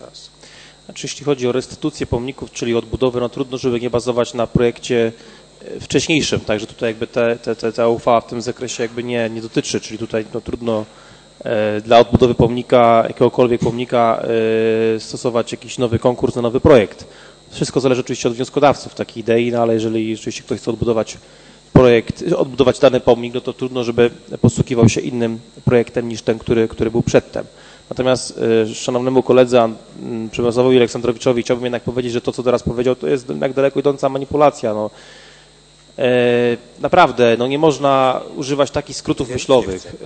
Zaraz. Znaczy, jeśli chodzi o restytucję pomników, czyli odbudowę, no trudno, żeby nie bazować na projekcie wcześniejszym, także tutaj jakby ta uchwała w tym zakresie jakby nie dotyczy, czyli tutaj no, trudno dla odbudowy pomnika, jakiegokolwiek pomnika stosować jakiś nowy konkurs na nowy projekt. Wszystko zależy oczywiście od wnioskodawców takiej idei, no ale jeżeli rzeczywiście ktoś chce odbudować dany pomnik, no to trudno, żeby posługiwał się innym projektem niż ten, który był przedtem. Natomiast szanownemu koledze Przemysławowi Aleksandrowiczowi chciałbym jednak powiedzieć, że to, co teraz powiedział, to jest jednak daleko idąca manipulacja. No. Naprawdę, no nie można używać takich skrótów myślowych,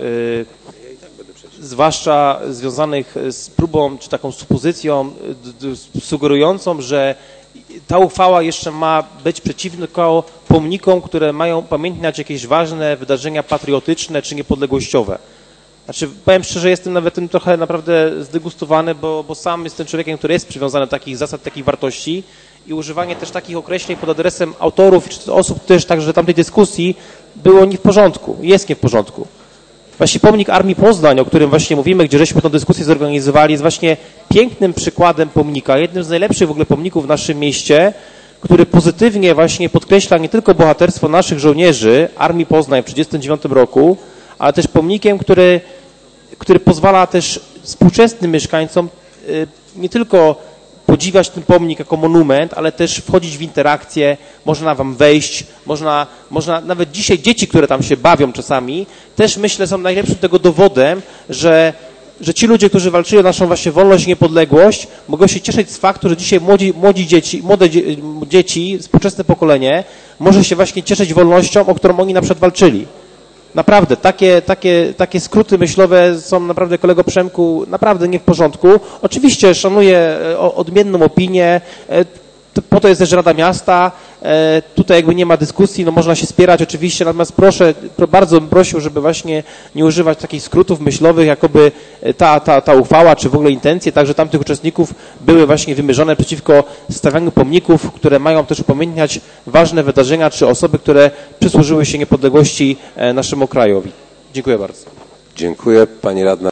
zwłaszcza związanych z próbą, czy taką supozycją sugerującą, że ta uchwała jeszcze ma być przeciwko pomnikom, które mają pamiętać jakieś ważne wydarzenia patriotyczne czy niepodległościowe. Znaczy, powiem szczerze, jestem nawet tym trochę naprawdę zdegustowany, bo sam jestem człowiekiem, który jest przywiązany do takich zasad, takich wartości i używanie też takich określeń pod adresem autorów czy osób też także tamtej dyskusji było nie w porządku, jest nie w porządku. Właśnie pomnik Armii Poznań, o którym właśnie mówimy, gdzie żeśmy tę dyskusję zorganizowali, jest właśnie pięknym przykładem pomnika, jednym z najlepszych w ogóle pomników w naszym mieście, który pozytywnie właśnie podkreśla nie tylko bohaterstwo naszych żołnierzy Armii Poznań w 1939 roku, ale też pomnikiem, który pozwala też współczesnym mieszkańcom nie tylko podziwiać ten pomnik jako monument, ale też wchodzić w interakcję, można wam wejść, można nawet dzisiaj dzieci, które tam się bawią czasami, też myślę są najlepszym tego dowodem, że ci ludzie, którzy walczyli o naszą właśnie wolność i niepodległość, mogą się cieszyć z faktu, że dzisiaj młode dzieci, współczesne pokolenie może się właśnie cieszyć wolnością, o którą oni na przykład walczyli. Naprawdę, takie skróty myślowe są naprawdę, kolego Przemku, naprawdę nie w porządku. Oczywiście szanuję odmienną opinię, po to jest też Rada Miasta, tutaj jakby nie ma dyskusji, no można się spierać oczywiście, natomiast bardzo bym prosił, żeby właśnie nie używać takich skrótów myślowych, jakoby ta uchwała, czy w ogóle intencje także tamtych uczestników były właśnie wymierzone przeciwko stawianiu pomników, które mają też upamiętniać ważne wydarzenia, czy osoby, które przysłużyły się niepodległości naszemu krajowi. Dziękuję bardzo. Dziękuję. Pani radna.